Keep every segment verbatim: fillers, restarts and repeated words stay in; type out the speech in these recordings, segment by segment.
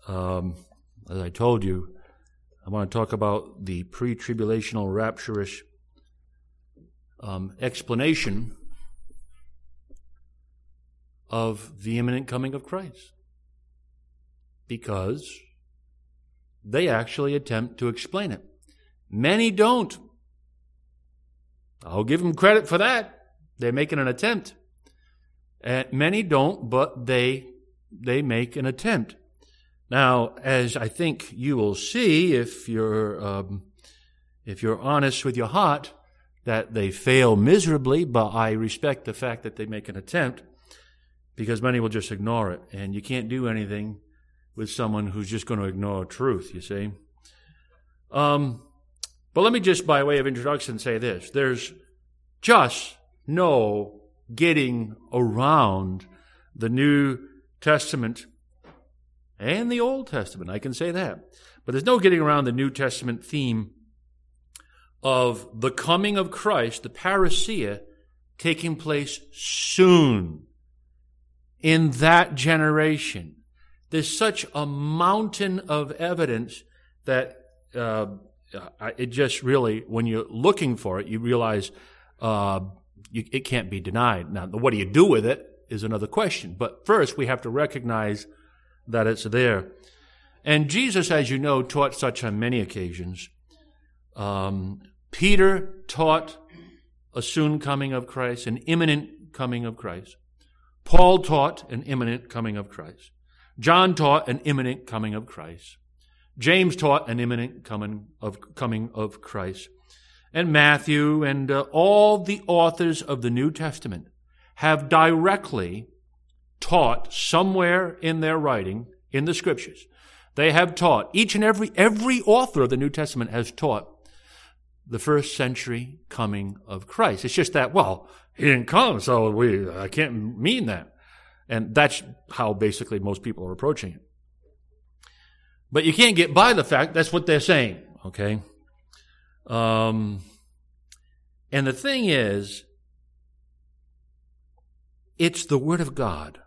Um, as I told you, I want to talk about the pre-tribulational rapturous um, explanation of the imminent coming of Christ. Because they actually attempt to explain it. Many don't. I'll give them credit for that. They're making an attempt. Uh, many don't, but they they make an attempt. Now, as I think you will see, if you're um, if you're honest with your heart, that they fail miserably. But I respect the fact that they make an attempt, because many will just ignore it, and you can't do anything with someone who's just going to ignore truth. You see. Um, but let me just, by way of introduction, say this: there's just no getting around the New Testament and the Old Testament. I can say that. But there's no getting around the New Testament theme of the coming of Christ, the parousia, taking place soon in that generation. There's such a mountain of evidence that uh, it just really, when you're looking for it, you realize uh, you, it can't be denied. Now, what do you do with it is another question. But first, we have to recognize that it's there. And Jesus, as you know, taught such on many occasions. Um, Peter taught a soon coming of Christ, an imminent coming of Christ. Paul taught an imminent coming of Christ. John taught an imminent coming of Christ. James taught an imminent coming of coming of Christ. And Matthew and uh, all the authors of the New Testament have directly taught somewhere in their writing, in the Scriptures, they have taught, each and every, every author of the New Testament has taught the first century coming of Christ. It's just that, well, he didn't come, so we I can't mean that. And that's how basically most people are approaching it. But you can't get by the fact that's what they're saying, okay? Um, and the thing is, it's the Word of God.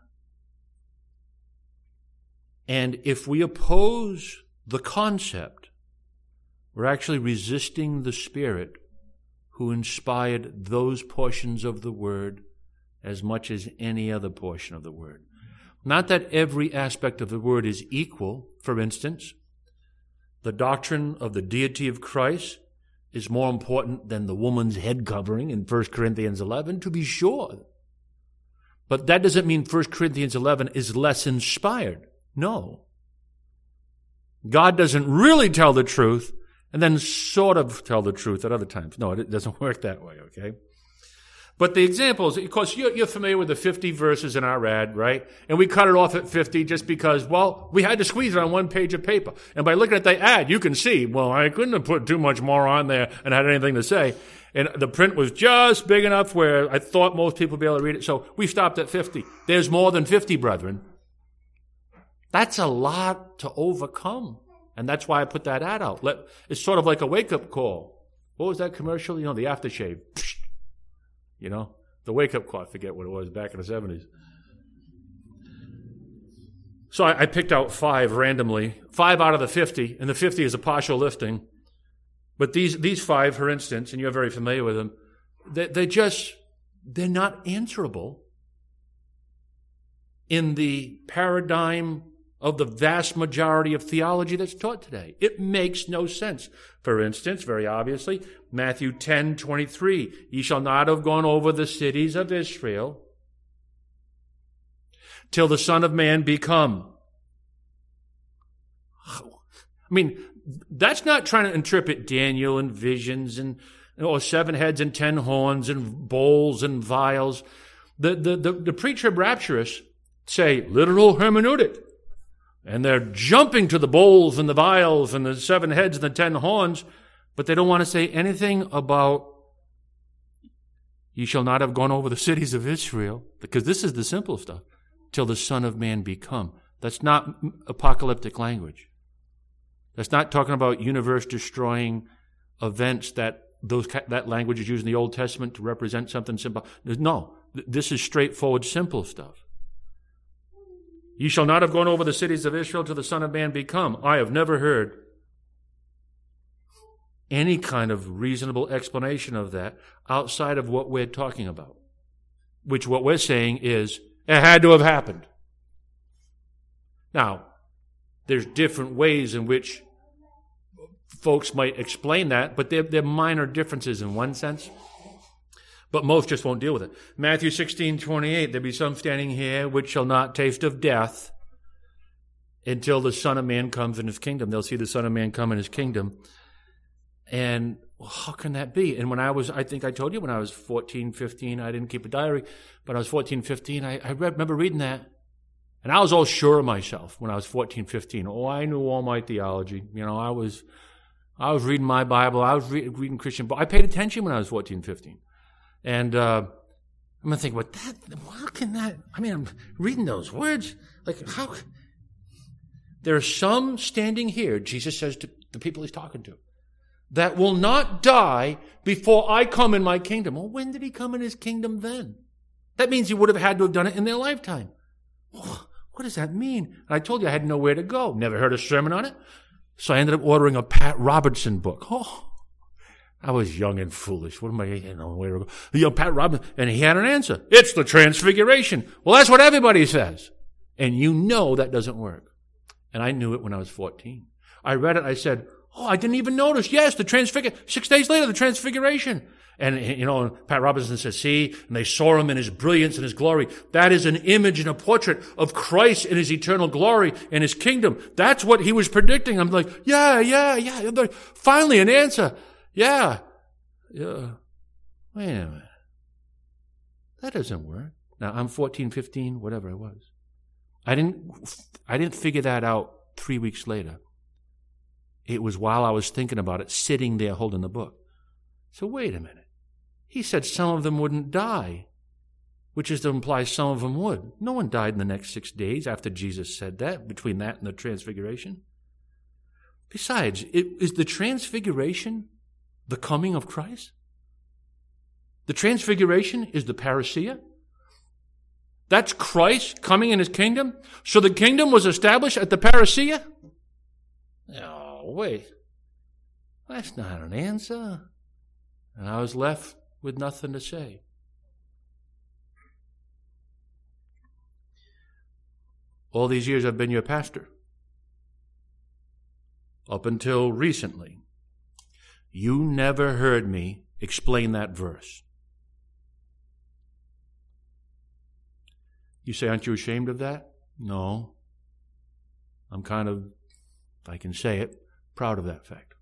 And if we oppose the concept, we're actually resisting the Spirit who inspired those portions of the Word as much as any other portion of the Word. Not that every aspect of the Word is equal. For instance, the doctrine of the deity of Christ is more important than the woman's head covering in First Corinthians eleven, to be sure. But that doesn't mean First Corinthians eleven is less inspired. No. God doesn't really tell the truth and then sort of tell the truth at other times. No, it doesn't work that way, okay? But the examples, of course, you're, you're familiar with the fifty verses in our ad, right? And we cut it off at fifty just because, well, we had to squeeze it on one page of paper. And by looking at the ad, you can see, well, I couldn't have put too much more on there and had anything to say. And the print was just big enough where I thought most people would be able to read it. So we stopped at fifty. There's more than fifty, brethren. That's a lot to overcome. And that's why I put that ad out. Let, it's sort of like a wake-up call. What was that commercial? You know, the aftershave. You know, the wake-up call. I forget what it was back in the seventies. So I, I picked out five randomly. Five out of the fifty. And the fifty is a partial lifting. But these these five, for instance, and you're very familiar with them, they, they're just, they're not answerable in the paradigm of the vast majority of theology that's taught today. It makes no sense. For instance, very obviously, Matthew ten twenty-three, ye shall not have gone over the cities of Israel till the Son of Man be come. I mean, that's not trying to interpret Daniel and visions and or seven heads and ten horns and bowls and vials. The, the, the, the pre-trib rapturists say literal hermeneutic. And they're jumping to the bowls and the vials and the seven heads and the ten horns, but they don't want to say anything about ye shall not have gone over the cities of Israel, because this is the simple stuff, till the Son of Man be come. That's not apocalyptic language. That's not talking about universe-destroying events that those that language is used in the Old Testament to represent something simple. No, this is straightforward, simple stuff. Ye shall not have gone over the cities of Israel till the Son of Man be come. I have never heard any kind of reasonable explanation of that outside of what we're talking about, which what we're saying is it had to have happened. Now, there's different ways in which folks might explain that, but they're, they're minor differences in one sense. But most just won't deal with it. Matthew sixteen twenty-eight, there be some standing here which shall not taste of death until the Son of Man comes in his kingdom. They'll see the Son of Man come in his kingdom. And well, how can that be? And when I was, I think I told you when I was fourteen, fifteen, I didn't keep a diary, but I was fourteen, fifteen, I, I read, remember reading that. And I was all sure of myself when I was fourteen, fifteen. Oh, I knew all my theology. You know, I was, I was reading my Bible. I was re- reading Christian books. I paid attention when I was fourteen, fifteen. And uh, I'm going to think, what that, how can that, I mean, I'm reading those words. Like, how, there are some standing here, Jesus says to the people he's talking to, that will not die before I come in my kingdom. Well, when did he come in his kingdom then? That means he would have had to have done it in their lifetime. Well, what does that mean? And I told you I had nowhere to go. Never heard a sermon on it. So I ended up ordering a Pat Robertson book. Oh, I was young and foolish. What am I, you know, where to go? You know, Pat Robertson, and he had an answer. It's the Transfiguration. Well, that's what everybody says. And you know that doesn't work. And I knew it when I was fourteen. I read it. I said, oh, I didn't even notice. Yes, the Transfiguration. Six days later, the Transfiguration. And, you know, Pat Robertson says, see, and they saw him in his brilliance and his glory. That is an image and a portrait of Christ in his eternal glory and his kingdom. That's what he was predicting. I'm like, yeah, yeah, yeah. Like, finally, an answer. Yeah. Yeah. Wait a minute. That doesn't work. Now, I'm fourteen, fifteen, whatever I was. I didn't, I didn't figure that out three weeks later. It was while I was thinking about it, sitting there holding the book. So wait a minute. He said some of them wouldn't die, which is to imply some of them would. No one died in the next six days after Jesus said that, between that and the Transfiguration. Besides, it, is the Transfiguration the coming of Christ? The Transfiguration is the parousia. That's Christ coming in his kingdom. So the kingdom was established at the parousia? Oh, wait. That's not an answer. And I was left with nothing to say. All these years I've been your pastor. Up until recently, you never heard me explain that verse. You say, aren't you ashamed of that? No. I'm kind of, if I can say it, proud of that fact.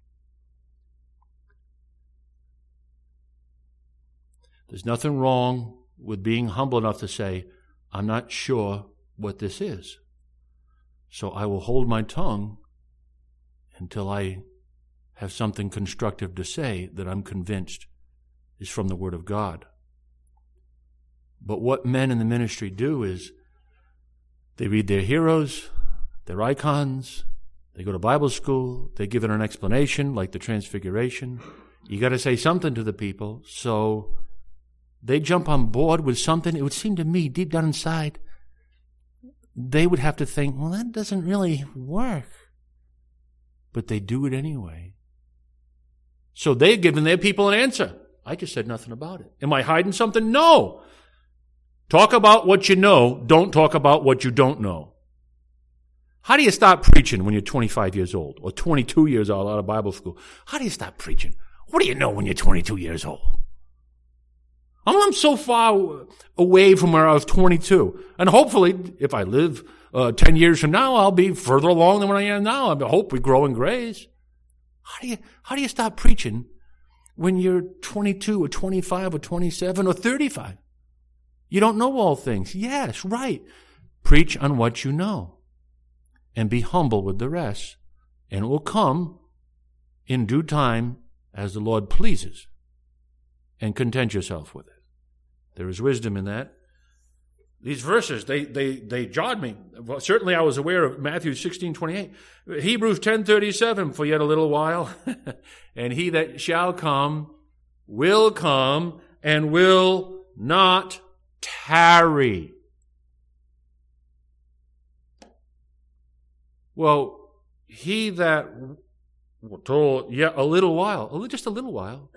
There's nothing wrong with being humble enough to say, I'm not sure what this is. So I will hold my tongue until I have something constructive to say that I'm convinced is from the Word of God. But what men in the ministry do is they read their heroes, their icons, they go to Bible school, they give it an explanation like the Transfiguration. You got to say something to the people, so they jump on board with something. It would seem to me, deep down inside, they would have to think, well, that doesn't really work. But they do it anyway. So they're giving their people an answer. I just said nothing about it. Am I hiding something? No. Talk about what you know. Don't talk about what you don't know. How do you stop preaching when you're twenty-five years old or twenty-two years old out of Bible school? How do you stop preaching? What do you know when you're twenty-two years old? I'm so far away from where I was twenty-two. And hopefully, if I live uh, ten years from now, I'll be further along than when I am now. I hope we grow in grace. How do you, how do you stop preaching when you're twenty-two or twenty-five or twenty-seven or thirty-five? You don't know all things. Yes, right. Preach on what you know. And be humble with the rest. And it will come in due time as the Lord pleases. And content yourself with it. There is wisdom in that. These verses, they they they jarred me. Well, certainly I was aware of Matthew sixteen twenty-eight. Hebrews ten thirty-seven, for yet a little while. And he that shall come will come and will not tarry. Well, he that told, yeah, a little while, just a little while.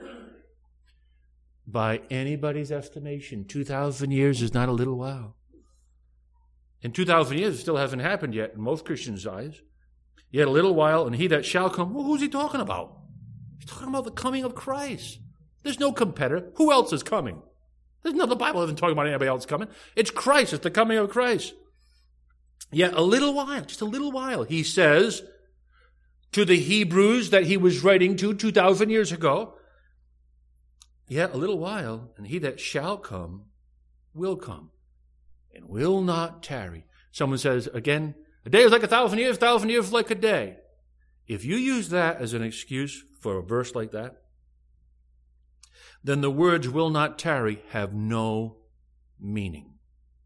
By anybody's estimation, two thousand years is not a little while. And two thousand years still hasn't happened yet in most Christians' eyes. Yet a little while, and he that shall come, well, who's he talking about? He's talking about the coming of Christ. There's no competitor. Who else is coming? There's no, the Bible isn't talking about anybody else coming. It's Christ. It's the coming of Christ. Yet a little while, just a little while, he says to the Hebrews that he was writing to two thousand years ago, yet a little while, and he that shall come will come and will not tarry. Someone says, again, a day is like a thousand years, a thousand years like a day. If you use that as an excuse for a verse like that, then the words will not tarry have no meaning.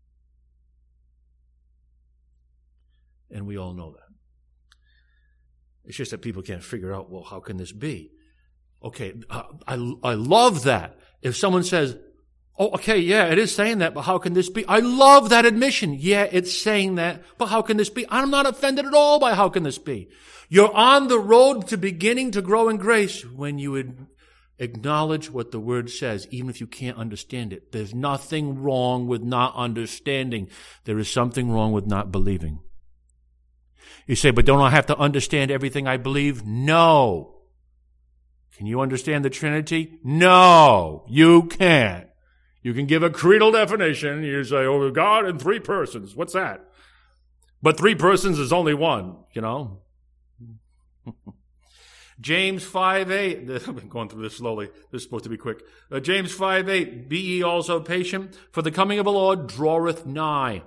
And we all know that. It's just that people can't figure out, well, how can this be? Okay, I, I, I love that. If someone says, oh, okay, yeah, it is saying that, but how can this be? I love that admission. Yeah, it's saying that, but how can this be? I'm not offended at all by how can this be. You're on the road to beginning to grow in grace when you would acknowledge what the Word says, even if you can't understand it. There's nothing wrong with not understanding. There is something wrong with not believing. You say, but don't I have to understand everything I believe? No. Can you understand the Trinity? No, you can't. You can give a creedal definition. You say, oh, God in three persons. What's that? But three persons is only one, you know. James five eight. I've been going through this slowly. This is supposed to be quick. Uh, James five eight. Be ye also patient, for the coming of the Lord draweth nigh.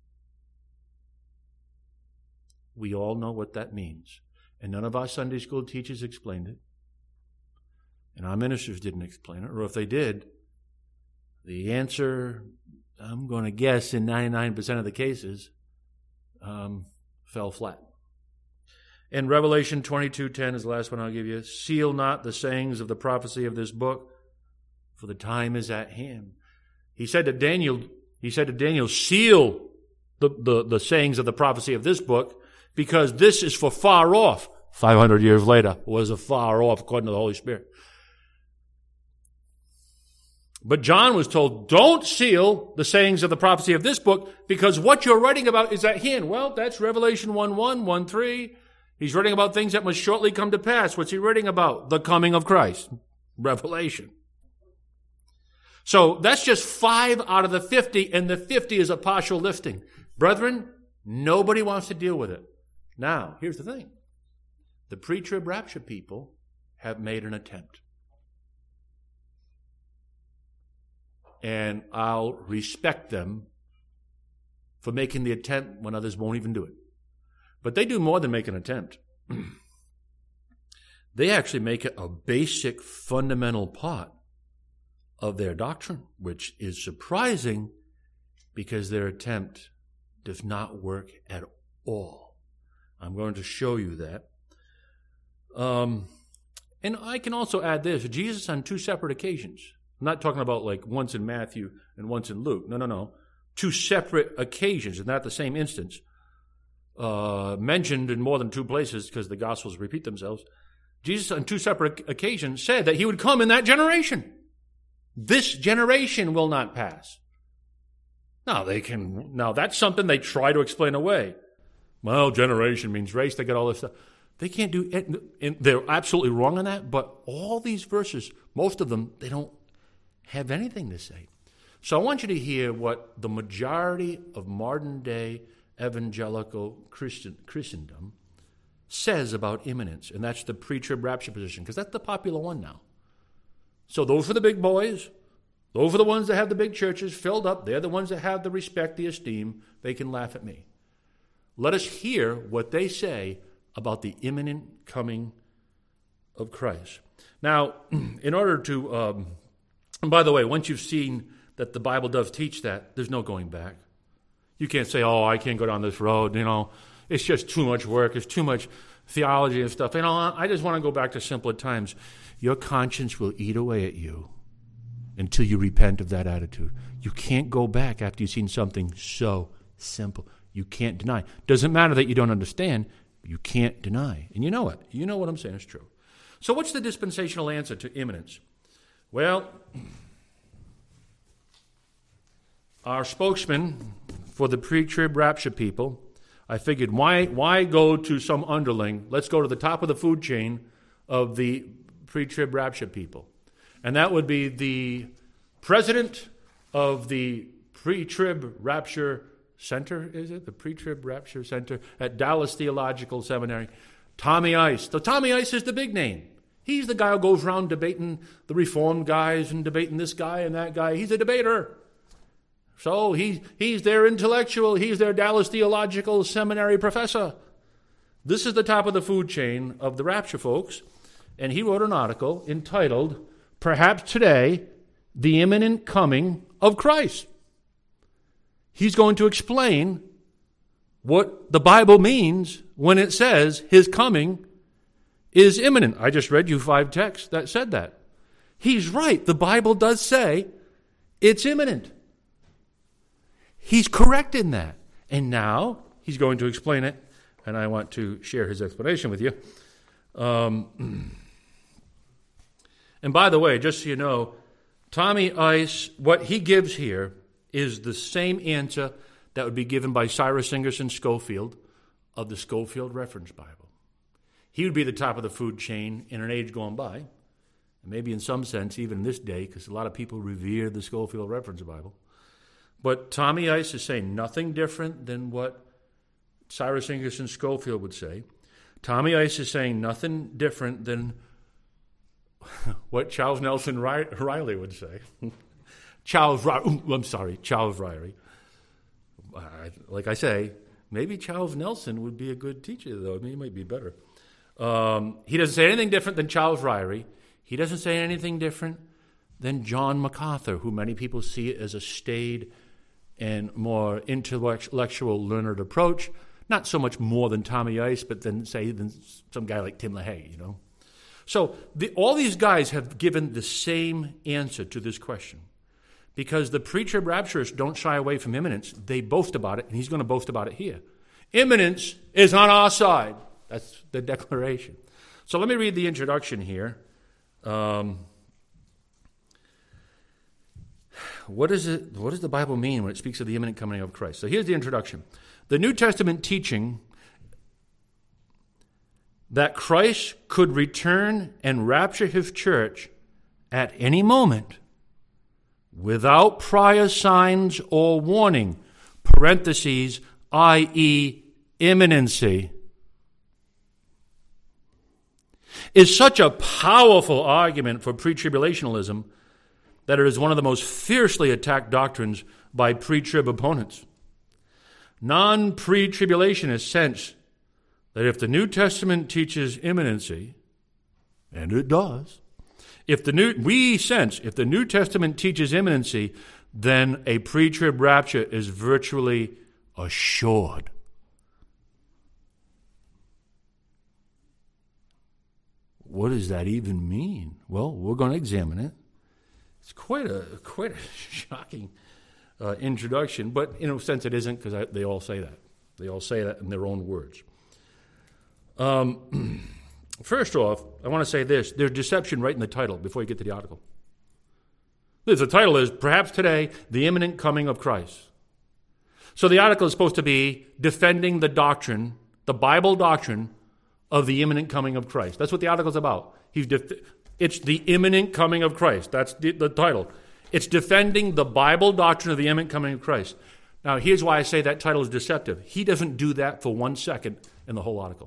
We all know what that means. And none of our Sunday school teachers explained it. And our ministers didn't explain it. Or if they did, the answer, I'm going to guess in ninety-nine percent of the cases, um, fell flat. And Revelation twenty-two ten is the last one I'll give you. Seal not the sayings of the prophecy of this book, for the time is at hand. He said to Daniel, he said to Daniel, seal the, the, the sayings of the prophecy of this book, because this is for far off. five hundred years later was a far off according to the Holy Spirit. But John was told, don't seal the sayings of the prophecy of this book, because what you're writing about is at hand. Well, that's Revelation one one, one three. He's writing about things that must shortly come to pass. What's he writing about? The coming of Christ. Revelation. So that's just five out of the fifty, and the fifty is a partial lifting. Brethren, nobody wants to deal with it. Now, here's the thing. The pre-trib rapture people have made an attempt. And I'll respect them for making the attempt when others won't even do it. But they do more than make an attempt. They actually make it a basic, fundamental part of their doctrine, which is surprising because their attempt does not work at all. I'm going to show you that. Um, and I can also add this. Jesus on two separate occasions. I'm not talking about like once in Matthew and once in Luke. No, no, no. Two separate occasions, and not the same instance. Uh, mentioned in more than two places because the Gospels repeat themselves. Jesus on two separate occasions said that he would come in that generation. This generation will not pass. Now they can. Now that's something they try to explain away. Well, generation means race. They got all this stuff. They can't do it. And they're absolutely wrong on that. But all these verses, most of them, they don't have anything to say. So I want you to hear what the majority of modern day evangelical Christian, Christendom says about imminence, and that's the pre-trib rapture position, because that's the popular one now. So those are the big boys. Those are the ones that have the big churches filled up. They're the ones that have the respect, the esteem. They can laugh at me. Let us hear what they say about the imminent coming of Christ. Now, in order to, um, and by the way, once you've seen that the Bible does teach that, there's no going back. You can't say, oh, I can't go down this road, you know. It's just too much work. It's too much theology and stuff. You know, I just want to go back to simpler times. Your conscience will eat away at you until you repent of that attitude. You can't go back after you've seen something so simple. You can't deny. Doesn't matter that you don't understand. You can't deny. And you know it. You know what I'm saying is true. So what's the dispensational answer to imminence? Well, our spokesman for the pre-trib rapture people, I figured, why, why go to some underling? Let's go to the top of the food chain of the pre-trib rapture people. And that would be the president of the pre-trib rapture center, is it? The pre-trib rapture center at Dallas Theological Seminary, Tommy Ice. So Tommy Ice is the big name. He's the guy who goes around debating the Reformed guys and debating this guy and that guy. He's a debater. So he, he's their intellectual. He's their Dallas Theological Seminary professor. This is the top of the food chain of the rapture folks. And he wrote an article entitled, Perhaps Today, the Imminent Coming of Christ. He's going to explain what the Bible means when it says his coming is imminent. I just read you five texts that said that. He's right. The Bible does say it's imminent. He's correct in that. And now he's going to explain it, and I want to share his explanation with you. Um, and by the way, just so you know, Tommy Ice, what he gives here is the same answer that would be given by Cyrus Ingerson Schofield of the Schofield Reference Bible. He would be the top of the food chain in an age gone by, and maybe in some sense even in this day, because a lot of people revere the Schofield Reference Bible. But Tommy Ice is saying nothing different than what Cyrus Ingerson Schofield would say. Tommy Ice is saying nothing different than what Charles Nelson Riley would say. Charles Riley, I'm sorry, Charles Riley. Like I say, maybe Charles Nelson would be a good teacher, though. I mean, he might be better. Um, he doesn't say anything different than Charles Ryrie. He doesn't say anything different than John MacArthur, who many people see as a staid and more intellectual, learned approach. Not so much more than Tommy Ice, but then say than some guy like Tim LaHaye, you know. So the, all these guys have given the same answer to this question. Because the pre-trib rapturists don't shy away from imminence. They boast about it, and he's going to boast about it here. Imminence is on our side. That's the declaration. So let me read the introduction here. Um, what, is it, what does the Bible mean when it speaks of the imminent coming of Christ? So here's the introduction. The New Testament teaching that Christ could return and rapture his church at any moment without prior signs or warning, parentheses, that is imminency, is such a powerful argument for pre-tribulationalism that it is one of the most fiercely attacked doctrines by pre-trib opponents. Non-pre-tribulationists sense that if the New Testament teaches imminency, and it does, if the new we sense if the New Testament teaches imminency, then a pre-trib rapture is virtually assured. What does that even mean? Well, we're going to examine it. It's quite a quite a shocking uh, introduction, but in a sense it isn't, because they all say that. They all say that in their own words. Um, first off, I want to say this. There's deception right in the title before you get to the article. The title is, Perhaps Today, the Imminent Coming of Christ. So the article is supposed to be defending the doctrine, the Bible doctrine, of the imminent coming of Christ. That's what the article is about. He's def- it's the imminent coming of Christ. That's the, the title. It's defending the Bible doctrine of the imminent coming of Christ. Now, here's why I say that title is deceptive. He doesn't do that for one second in the whole article.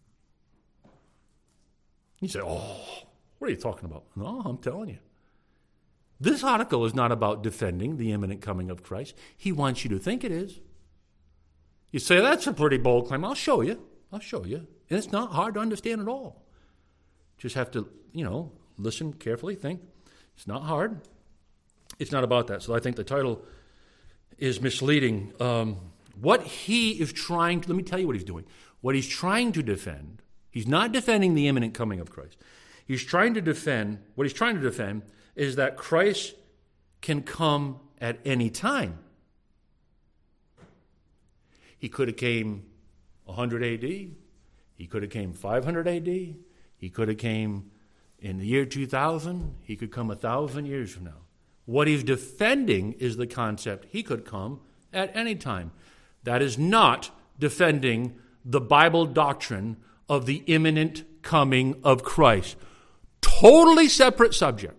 You say, oh, what are you talking about? No, I'm telling you. This article is not about defending the imminent coming of Christ. He wants you to think it is. You say, that's a pretty bold claim. I'll show you. I'll show you. And it's not hard to understand at all. Just have to, you know, listen carefully, think. It's not hard. It's not about that. So I think the title is misleading. Um, what he is trying to, let me tell you what he's doing. What he's trying to defend, he's not defending the imminent coming of Christ. He's trying to defend, what he's trying to defend is that Christ can come at any time. He could have came one hundred A D. He could have came five hundred A D. He could have came in the year two thousand. He could come a thousand years from now. What he's defending is the concept he could come at any time. That is not defending the Bible doctrine of the imminent coming of Christ. Totally separate subject.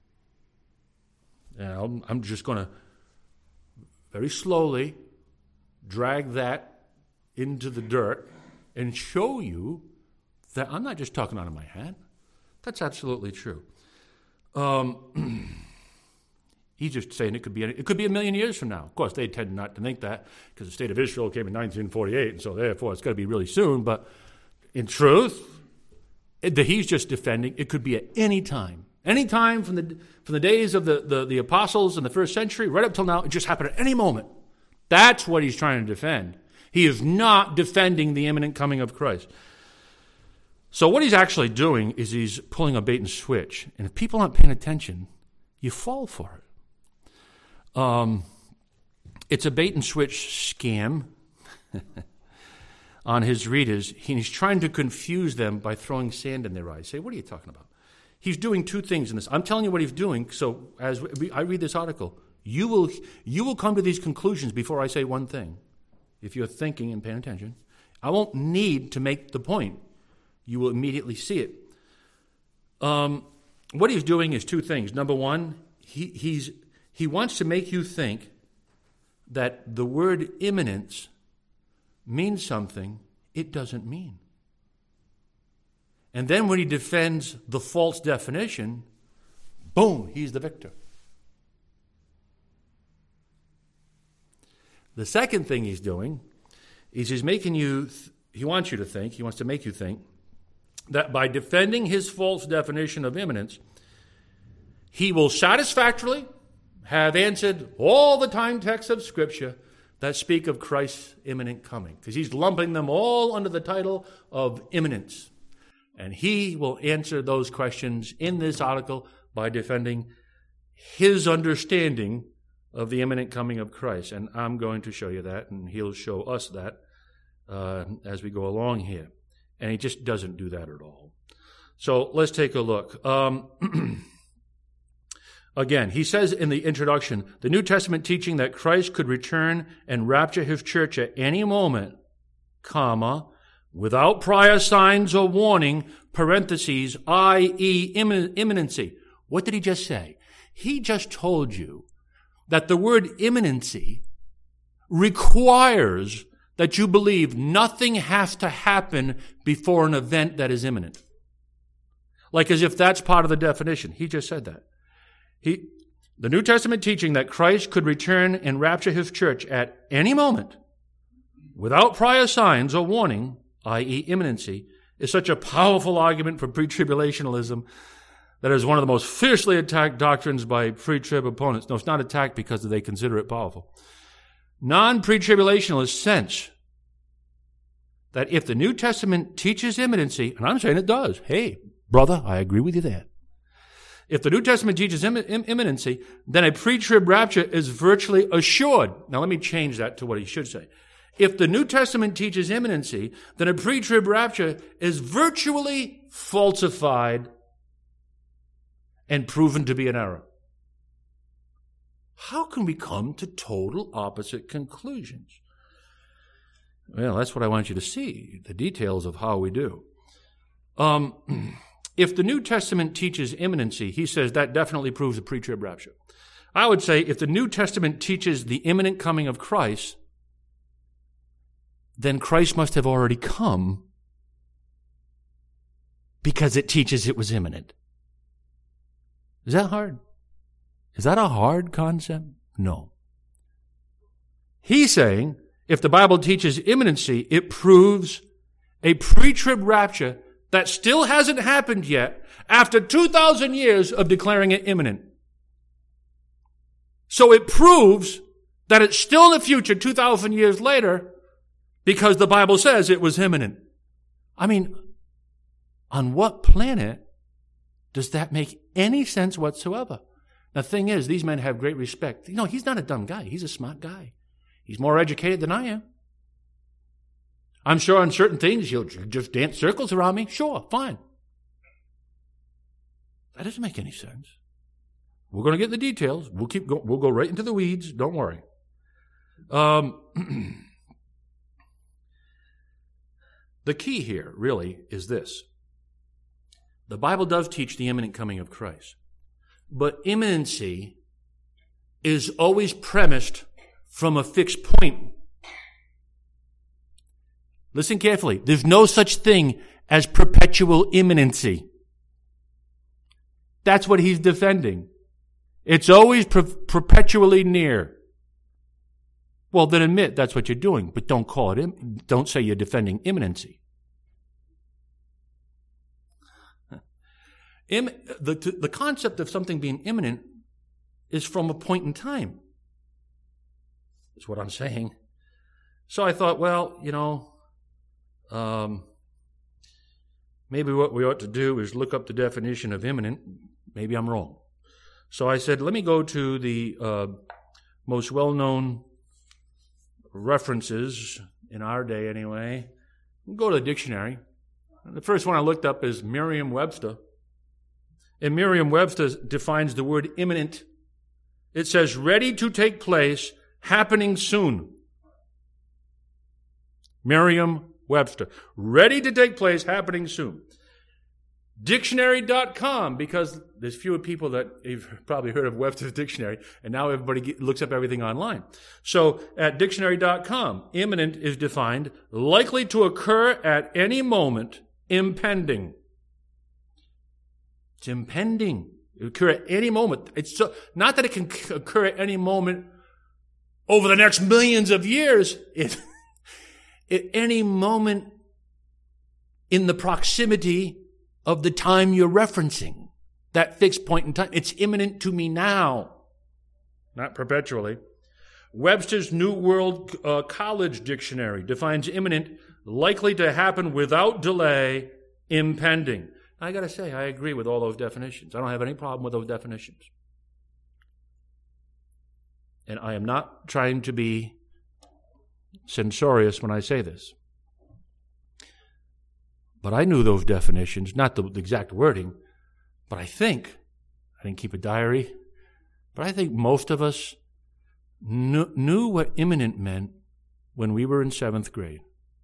Now, I'm just going to very slowly drag that into the dirt and show you that I'm not just talking out of my hat. That's absolutely true. Um, he's just saying it could be it could be a million years from now. Of course, they tend not to think that because the state of Israel came in nineteen forty-eight, and so therefore it's got to be really soon. But in truth, it, that he's just defending, it could be at any time. Any time from the from the days of the, the, the apostles in the first century, right up till now, it just happened at any moment. That's what he's trying to defend. He is not defending the imminent coming of Christ. So what he's actually doing is he's pulling a bait and switch. And if people aren't paying attention, you fall for it. Um, it's a bait and switch scam on his readers. He's trying to confuse them by throwing sand in their eyes. Say, what are you talking about? He's doing two things in this. I'm telling you what he's doing. So as we, I read this article, you will you will come to these conclusions before I say one thing. If you're thinking and paying attention, I won't need to make the point. You will immediately see it. Um, what he's doing is two things. Number one, he he's he wants to make you think that the word imminence means something it doesn't mean. And then when he defends the false definition, boom, he's the victor. The second thing he's doing is he's making you, th- he wants you to think, he wants to make you think, that by defending his false definition of imminence, he will satisfactorily have answered all the time texts of Scripture that speak of Christ's imminent coming. Because he's lumping them all under the title of imminence. And he will answer those questions in this article by defending his understanding of the imminent coming of Christ. And I'm going to show you that, and he'll show us that uh, as we go along here. And he just doesn't do that at all. So let's take a look. Um, again, he says in the introduction, the New Testament teaching that Christ could return and rapture his church at any moment, comma, without prior signs or warning, parentheses, that is imminency. What did he just say? He just told you that the word imminency requires that you believe nothing has to happen before an event that is imminent. Like as if that's part of the definition. He just said that. He, the New Testament teaching that Christ could return and rapture his church at any moment without prior signs or warning, that is imminency, is such a powerful argument for pre-tribulationalism that is one of the most fiercely attacked doctrines by pre-trib opponents. No, it's not attacked because they consider it powerful. Non-pre-tribulationalists sense that if the New Testament teaches imminency, and I'm saying it does, hey, brother, I agree with you there. If the New Testament teaches im- im- imminency, then a pre-trib rapture is virtually assured. Now let me change that to what he should say. If the New Testament teaches imminency, then a pre-trib rapture is virtually falsified and proven to be an error. How can we come to total opposite conclusions? Well, that's what I want you to see, the details of how we do. Um, if the New Testament teaches imminency, he says that definitely proves a pre-trib rapture. I would say if the New Testament teaches the imminent coming of Christ, then Christ must have already come because it teaches it was imminent. Is that hard? Is that a hard concept? No. He's saying if the Bible teaches imminency, it proves a pre-trib rapture that still hasn't happened yet after two thousand years of declaring it imminent. So it proves that it's still in the future two thousand years later because the Bible says it was imminent. I mean, on what planet does that make any sense whatsoever? The thing is, these men have great respect. You know, he's not a dumb guy. He's a smart guy. He's more educated than I am. I'm sure on certain things you'll just dance circles around me. Sure, fine. That doesn't make any sense. We're going to get the details. We'll keep go, we'll go right into the weeds. Don't worry. Um, the key here really is this. The Bible does teach the imminent coming of Christ. But imminency is always premised from a fixed point. Listen carefully. There's no such thing as perpetual imminency. That's what he's defending. It's always per- perpetually near. Well, then admit that's what you're doing, but don't call it, im- don't say you're defending imminency. Im- the, the concept of something being imminent is from a point in time. That's what I'm saying. So I thought, well, you know, um, maybe what we ought to do is look up the definition of imminent. Maybe I'm wrong. So I said, let me go to the uh, most well-known references in our day anyway. Go to the dictionary. The first one I looked up is Merriam-Webster. And Merriam-Webster defines the word imminent. It says, ready to take place, happening soon. Merriam-Webster. Ready to take place, happening soon. Dictionary dot com, because there's fewer people that have probably heard of Webster's Dictionary, and now everybody get, looks up everything online. So at dictionary dot com, imminent is defined, likely to occur at any moment, impending. It's impending. It will occur at any moment. It's so, not that it can occur at any moment over the next millions of years. It, at any moment in the proximity of the time you're referencing, that fixed point in time. It's imminent to me now, not perpetually. Webster's New World uh, College Dictionary defines imminent, likely to happen without delay, impending. I got to say, I agree with all those definitions. I don't have any problem with those definitions. And I am not trying to be censorious when I say this. But I knew those definitions, not the, the exact wording, but I think, I didn't keep a diary, but I think most of us knew, knew what imminent meant when we were in seventh grade.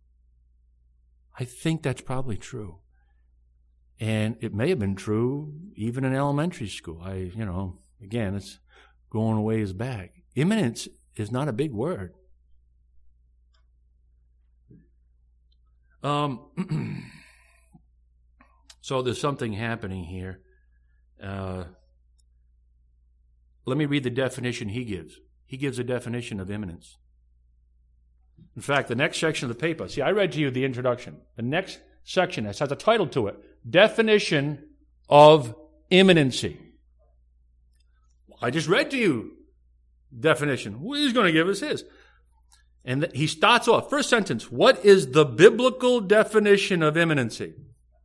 I think that's probably true. And it may have been true even in elementary school. I, you know, again, it's going a ways back. Imminence is not a big word. Um, so there's something happening here. Uh, let me read the definition he gives. He gives a definition of imminence. In fact, the next section of the paper, see, I read to you the introduction. The next section has a title to it, Definition of Imminency. I just read to you definition. Well, he's going to give us his. And he starts off, first sentence, what is the biblical definition of imminency?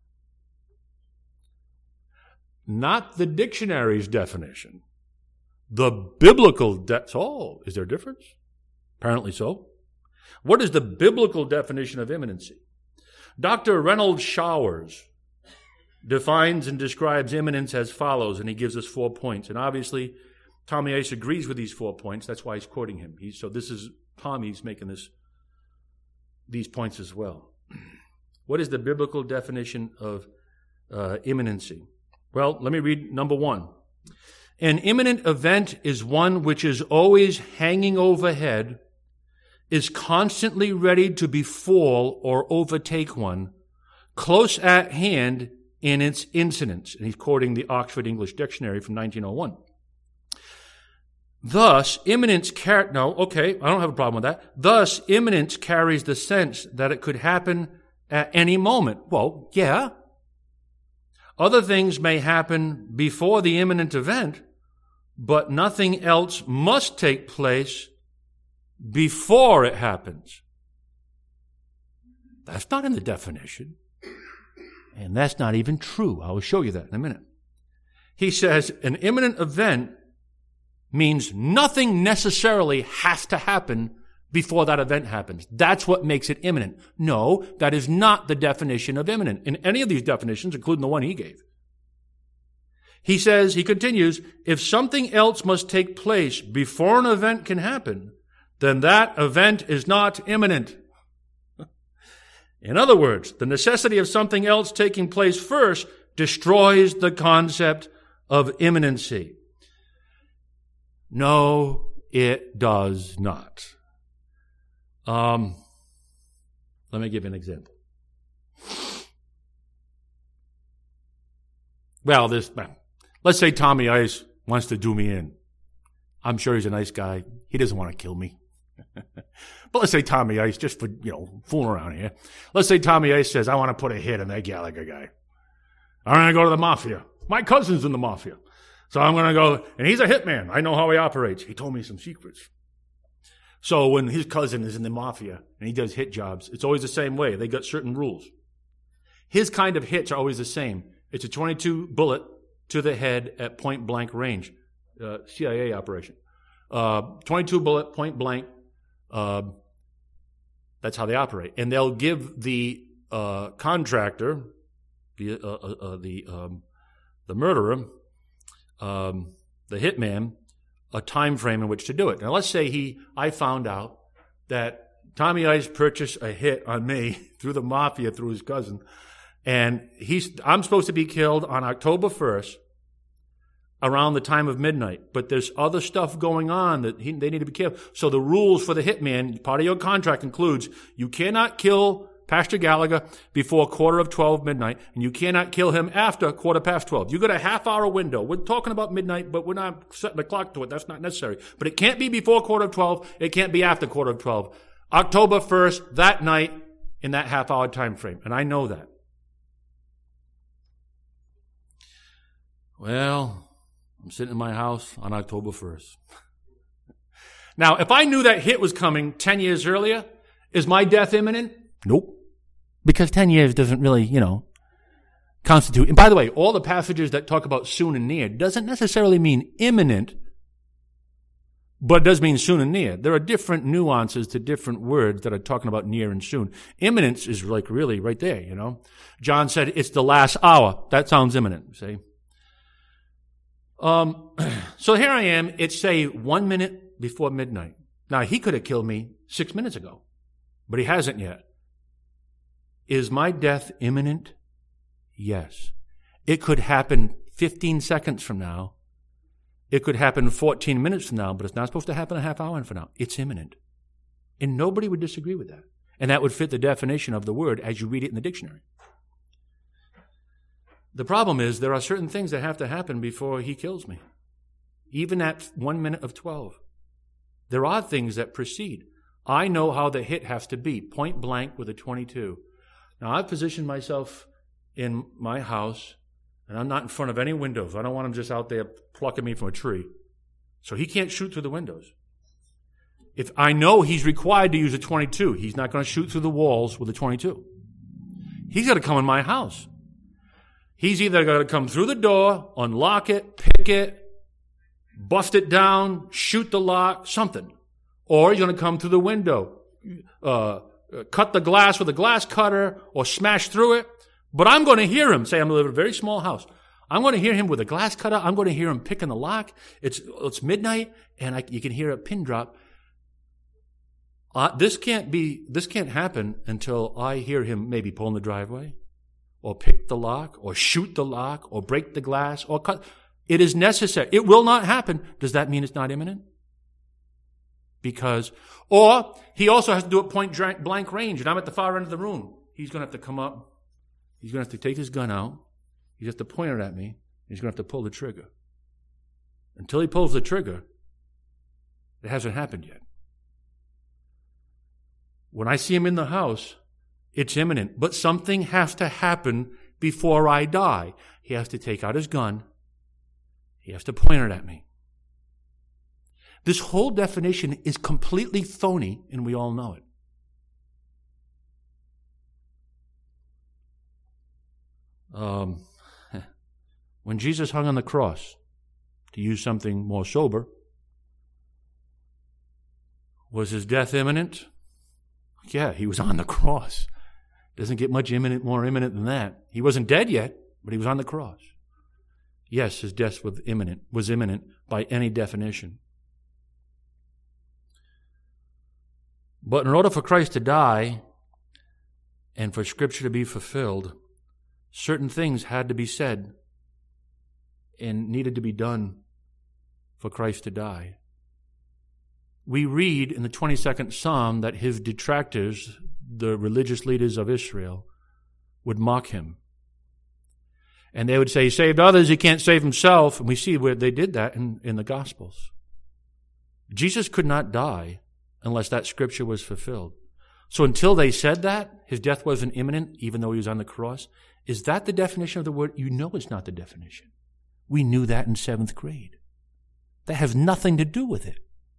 Not the dictionary's definition. The biblical de- Oh, is there a difference? Apparently so. What is the biblical definition of imminency? Doctor Reynold Showers defines and describes imminence as follows, and he gives us four points. And obviously, Tommy Ace agrees with these four points. That's why he's quoting him. He's, so this is Tommy's making this these points as well. What is the biblical definition of uh, imminency? Well, let me read number one. An imminent event is one which is always hanging overhead, is constantly ready to befall or overtake one, close at hand in its incidence. And he's quoting the Oxford English Dictionary from nineteen oh one. Thus, imminence car- no, okay, I don't have a problem with that. Thus, imminence carries the sense that it could happen at any moment. Well, yeah. Other things may happen before the imminent event, but nothing else must take place before it happens. That's not in the definition. And that's not even true. I will show you that in a minute. He says an imminent event means nothing necessarily has to happen before that event happens. That's what makes it imminent. No, that is not the definition of imminent in any of these definitions, including the one he gave. He says, he continues, if something else must take place before an event can happen, then that event is not imminent. In other words, the necessity of something else taking place first destroys the concept of imminency. No, it does not. Um, let me give you an example. Well, this, let's say Tommy Ice wants to do me in. I'm sure he's a nice guy. He doesn't want to kill me. But let's say Tommy Ice, just for, you know, fooling around here. Let's say Tommy Ice says, I want to put a hit on that Gallagher guy. I'm going to go to the mafia. My cousin's in the mafia. So I'm going to go, and he's a hitman. I know how he operates. He told me some secrets. So when his cousin is in the mafia and he does hit jobs, it's always the same way. They got certain rules. His kind of hits are always the same. It's a twenty-two bullet to the head at point blank range. Uh, C I A operation. Uh, twenty-two bullet, point blank. Uh, that's how they operate. And they'll give the uh, contractor, the, uh, uh, uh, the, um, the murderer, um, the hitman, a time frame in which to do it. Now, let's say he, I found out that Tommy Ice purchased a hit on me through the mafia, through his cousin, and he's, I'm supposed to be killed on October first around the time of midnight. But there's other stuff going on that he, they need to be killed. So the rules for the hitman, part of your contract includes you cannot kill Pastor Gallagher before quarter of twelve midnight, and you cannot kill him after quarter past twelve. You got a half hour window. We're talking about midnight, but we're not setting the clock to it. That's not necessary. But it can't be before quarter of twelve. It can't be after quarter of twelve. October first, that night, in that half hour time frame. And I know that. Well, I'm sitting in my house on October first. Now, if I knew that hit was coming ten years earlier, is my death imminent? Nope. Because ten years doesn't really, you know, constitute. And by the way, all the passages that talk about soon and near doesn't necessarily mean imminent, but it does mean soon and near. There are different nuances to different words that are talking about near and soon. Imminence is like really right there, you know. John said it's the last hour. That sounds imminent, see. Um, so here I am. It's, say, one minute before midnight. Now, he could have killed me six minutes ago, but he hasn't yet. Is my death imminent? Yes. It could happen fifteen seconds from now. It could happen fourteen minutes from now, but it's not supposed to happen a half hour from now. It's imminent. And nobody would disagree with that. And that would fit the definition of the word as you read it in the dictionary. The problem is there are certain things that have to happen before he kills me. Even at one minute of twelve. There are things that precede. I know how the hit has to be, point blank with a twenty-two. Now, I've positioned myself in my house, and I'm not in front of any windows. I don't want him just out there plucking me from a tree. So he can't shoot through the windows. If I know he's required to use a twenty-two, he's not going to shoot through the walls with a twenty-two. He's got to come in my house. He's either got to come through the door, unlock it, pick it, bust it down, shoot the lock, something. Or he's going to come through the window, uh, cut the glass with a glass cutter, or smash through it. But I'm going to hear him. Say I'm living in a very small house. I'm going to hear him with a glass cutter. I'm going to hear him picking the lock. It's it's midnight, and I, you can hear a pin drop. Uh, this can't be. This can't happen until I hear him maybe pull in the driveway, or pick the lock, or shoot the lock, or break the glass, or cut. It is necessary. It will not happen. Does that mean it's not imminent? Because, or he also has to do it point blank range, and I'm at the far end of the room. He's going to have to come up. He's going to have to take his gun out. He's going to have to point it at me. He's going to have to pull the trigger. Until he pulls the trigger, it hasn't happened yet. When I see him in the house, it's imminent. But something has to happen before I die. He has to take out his gun. He has to point it at me. This whole definition is completely phony, and we all know it. Um, when Jesus hung on the cross, to use something more sober, Was his death imminent? Yeah, he was on the cross. Doesn't get much imminent, more imminent than that. He wasn't dead yet, but he was on the cross. Yes, his death was imminent, was imminent by any definition. But in order for Christ to die and for Scripture to be fulfilled, certain things had to be said and needed to be done for Christ to die. We read in the twenty-second Psalm that his detractors, the religious leaders of Israel, would mock him. And they would say, he saved others, he can't save himself. And we see where they did that in, in the Gospels. Jesus could not die unless that Scripture was fulfilled. So until they said that, his death wasn't imminent, even though he was on the cross. Is that the definition of the word? You know it's not the definition. We knew that in seventh grade. That has nothing to do with it.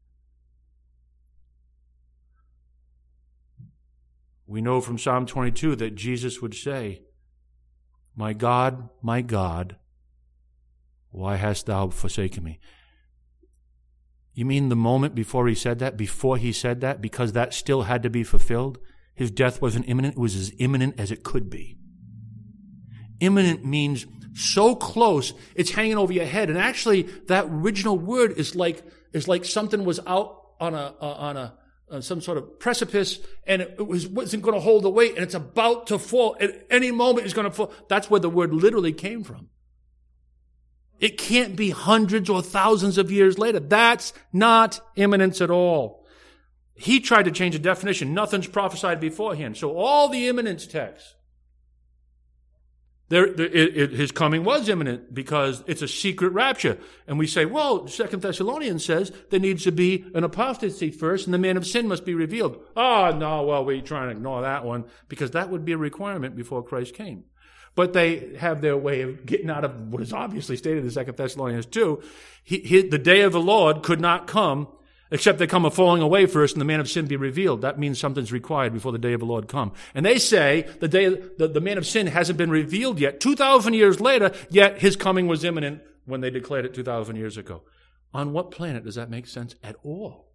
We know from Psalm twenty-two that Jesus would say, my God, my God, why hast thou forsaken me? You mean the moment before he said that? Before he said that? Because that still had to be fulfilled? His death wasn't imminent. It was as imminent as it could be. Imminent means so close, it's hanging over your head. And actually, that original word is like is like something was out on a uh, on a uh, some sort of precipice, and it, it was wasn't going to hold the weight, and it's about to fall. At any moment, it's going to fall. That's where the word literally came from. It can't be hundreds or thousands of years later. That's not imminence at all. He tried to change the definition. Nothing's prophesied beforehand. So all the imminence texts, there, there it, it, his coming was imminent because it's a secret rapture. And we say, well, Second Thessalonians says there needs to be an apostasy first and the man of sin must be revealed. Oh, no, well, we're trying to ignore that one because that would be a requirement before Christ came. But they have their way of getting out of what is obviously stated in Second Thessalonians two. He, he, the day of the Lord could not come except they come a falling away first and the man of sin be revealed. That means something's required before the day of the Lord come. And they say the day the, the man of sin hasn't been revealed yet. two thousand years later, yet his coming was imminent when they declared it two thousand years ago. On what planet does that make sense at all?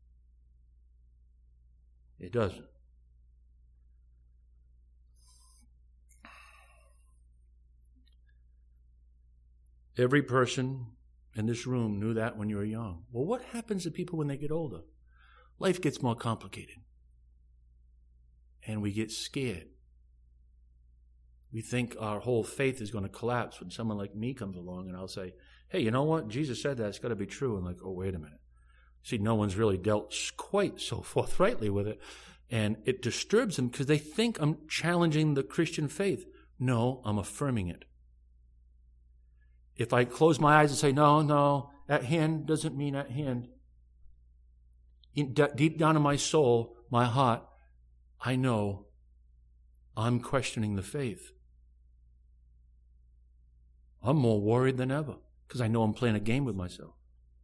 It doesn't. Every person in this room knew that when you were young. Well, what happens to people when they get older? Life gets more complicated. And we get scared. We think our whole faith is going to collapse when someone like me comes along and I'll say, hey, you know what? Jesus said that. It's got to be true. And like, oh, wait a minute. See, no one's really dealt quite so forthrightly with it. And it disturbs them because they think I'm challenging the Christian faith. No, I'm affirming it. If I close my eyes and say, no, no, at hand doesn't mean at hand. In, d- deep down in my soul, my heart, I know I'm questioning the faith. I'm more worried than ever because I know I'm playing a game with myself.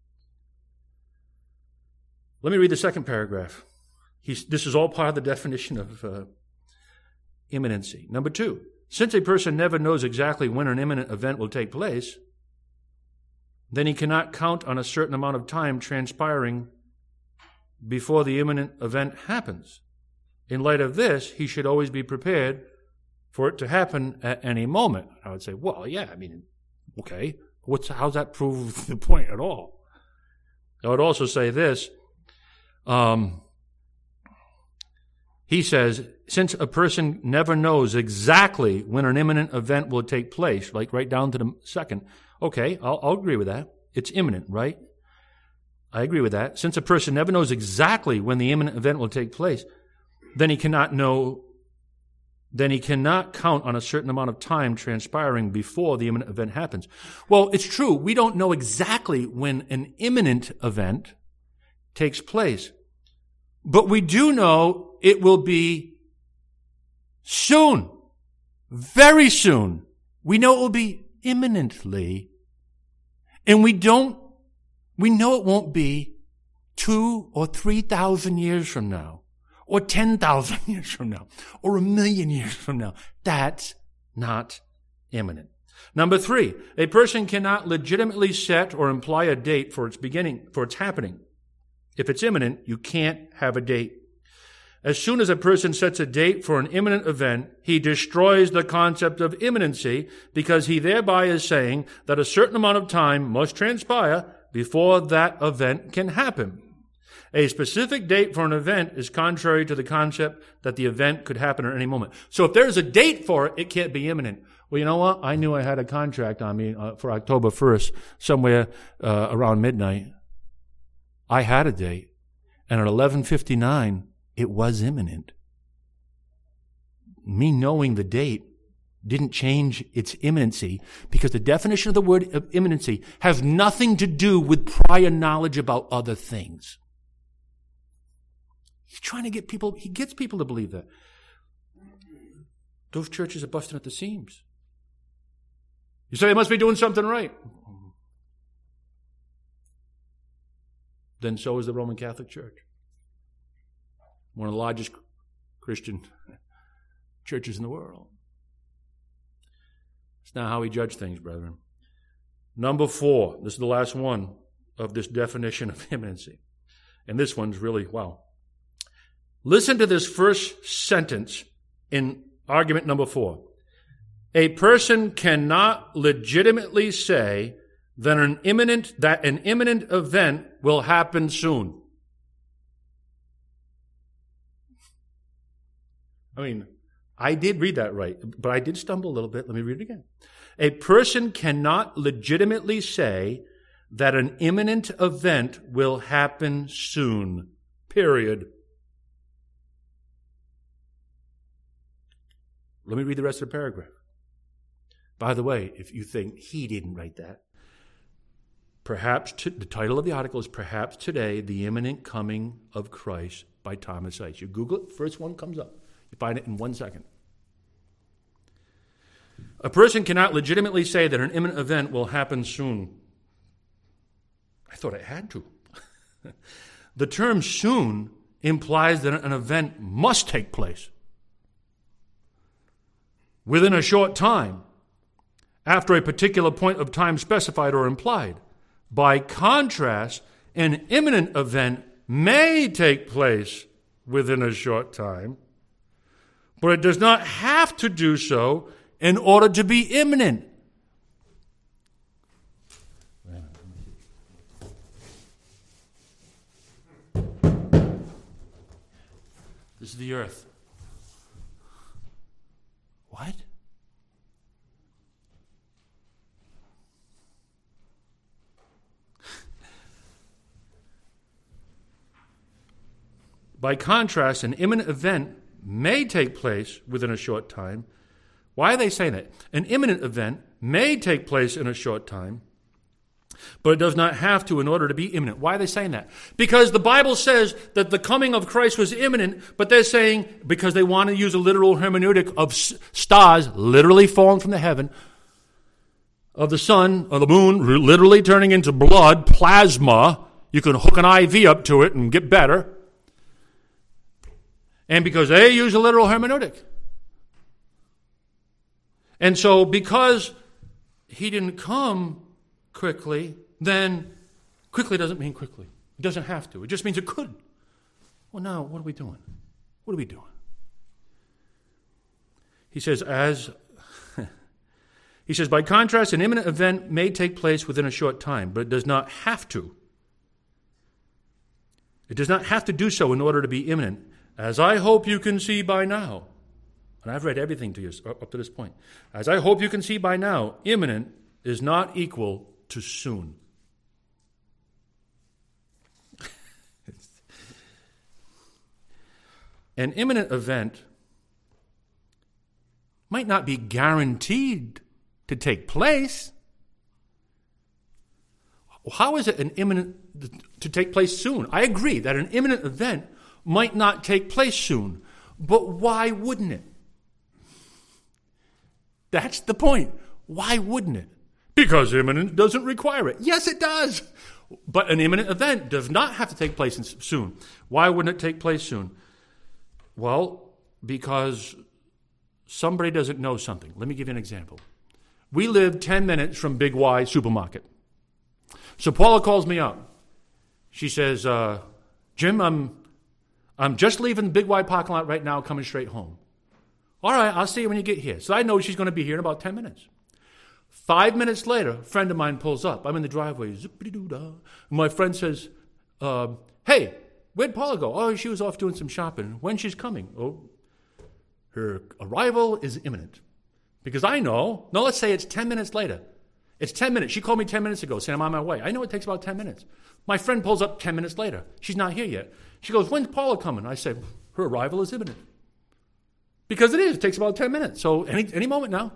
Let me read the second paragraph. He's, this is all part of the definition of uh, imminency. Number two. Since a person never knows exactly when an imminent event will take place, then he cannot count on a certain amount of time transpiring before the imminent event happens. In light of this, he should always be prepared for it to happen at any moment. I would say, well, yeah, I mean, okay, what's how's that prove the point at all? I would also say this. Um, He says, since a person never knows exactly when an imminent event will take place, like right down to the second, okay, I'll, I'll agree with that. It's imminent, right? I agree with that. Since a person never knows exactly when the imminent event will take place, then he cannot know, then he cannot count on a certain amount of time transpiring before the imminent event happens. Well, it's true. We don't know exactly when an imminent event takes place. But we do know it will be soon, very soon. We know it will be imminently. And we don't, we know it won't be two or three thousand years from now, or ten thousand years from now, or a million years from now. That's not imminent. Number three, a person cannot legitimately set or imply a date for its beginning, for its happening. If it's imminent, you can't have a date. As soon as a person sets a date for an imminent event, he destroys the concept of imminency because he thereby is saying that a certain amount of time must transpire before that event can happen. A specific date for an event is contrary to the concept that the event could happen at any moment. So if there's a date for it, it can't be imminent. Well, you know what? I knew I had a contract on me uh, for October first, somewhere uh, around midnight. I had a date, and at eleven fifty-nine, it was imminent. Me knowing the date didn't change its imminency, because the definition of the word of imminency has nothing to do with prior knowledge about other things. He's trying to get people, he gets people to believe that. Those churches are busting at the seams. You say they must be doing something right. Then so is the Roman Catholic Church. One of the largest Christian churches in the world. It's not how we judge things, brethren. Number four, this is the last one of this definition of imminency. And this one's really, wow. Listen to this first sentence in argument number four. A person cannot legitimately say that an imminent, that an imminent event will happen soon. I mean, I did read that right, but I did stumble a little bit. Let me read it again. A person cannot legitimately say that an imminent event will happen soon. Period. Let me read the rest of the paragraph. By the way, if you think he didn't write that, perhaps to, the title of the article is Perhaps Today, the Imminent Coming of Christ by Thomas Ice. You Google it, first one comes up. You find it in one second. A person cannot legitimately say that an imminent event will happen soon. I thought it had to. The term soon implies that an event must take place within a short time, after a particular point of time specified or implied. By contrast, an imminent event may take place within a short time, but it does not have to do so in order to be imminent. This is the earth. What? By contrast, an imminent event may take place within a short time. Why are they saying that? An imminent event may take place in a short time, but it does not have to in order to be imminent. Why are they saying that? Because the Bible says that the coming of Christ was imminent, but they're saying, because they want to use a literal hermeneutic of stars literally falling from the heaven, of the sun or the moon literally turning into blood, plasma. You can hook an I V up to it and get better. And because they use a literal hermeneutic. And so because he didn't come quickly, then quickly doesn't mean quickly. It doesn't have to. It just means it could. Well, now, what are we doing? What are we doing? He says, as he says, by contrast, an imminent event may take place within a short time, but it does not have to. It does not have to do so in order to be imminent. As I hope you can see by now, and I've read everything to you up to this point, as I hope you can see by now, imminent is not equal to soon. An imminent event might not be guaranteed to take place. How is it an imminent to take place soon? I agree that an imminent event might not take place soon, but why wouldn't it? That's the point. Why wouldn't it? Because imminent doesn't require it. Yes, it does. But an imminent event does not have to take place soon. Why wouldn't it take place soon? Well, because somebody doesn't know something. Let me give you an example. We live ten minutes from Big Y supermarket. So Paula calls me up. She says, uh, Jim, I'm, I'm just leaving the big wide parking lot right now, coming straight home. All right, I'll see you when you get here. So I know she's going to be here in about ten minutes. Five minutes later, a friend of mine pulls up. I'm in the driveway. Zippity-doo-dah. My friend says, uh, hey, where'd Paula go? Oh, she was off doing some shopping. When she's coming? Oh, her arrival is imminent. Because I know, no, let's say it's ten minutes later. It's ten minutes. She called me ten minutes ago saying I'm on my way. I know it takes about ten minutes. My friend pulls up ten minutes later. She's not here yet. She goes, when's Paula coming? I said, her arrival is imminent. Because it is. It takes about ten minutes. So any any moment now.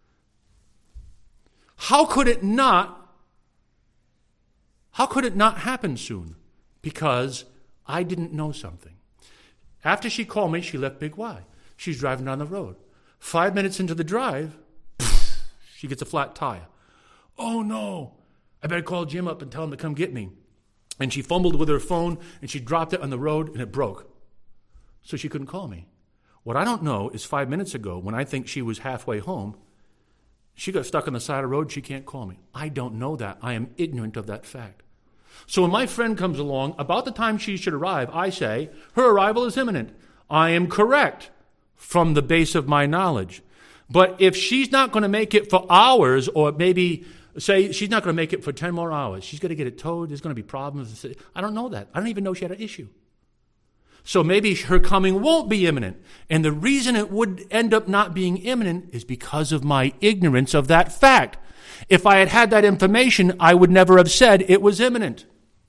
How could it not? How could it not happen soon? Because I didn't know something. After she called me, she left Big Y. She's driving down the road. Five minutes into the drive, she gets a flat tire. Oh no, I better call Jim up and tell him to come get me. And she fumbled with her phone and she dropped it on the road and it broke. So she couldn't call me. What I don't know is five minutes ago, when I think she was halfway home, she got stuck on the side of the road, she can't call me. I don't know that. I am ignorant of that fact. So when my friend comes along, about the time she should arrive, I say, her arrival is imminent. I am correct from the base of my knowledge. But if she's not going to make it for hours, or maybe say she's not going to make it for ten more hours, she's going to get it towed, there's going to be problems. I don't know that. I don't even know she had an issue. So maybe her coming won't be imminent. And the reason it would end up not being imminent is because of my ignorance of that fact. If I had had that information, I would never have said it was imminent.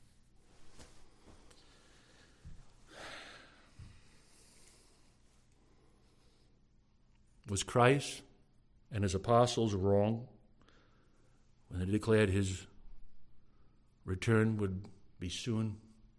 Was Christ and his apostles wrong when they declared his return would be soon?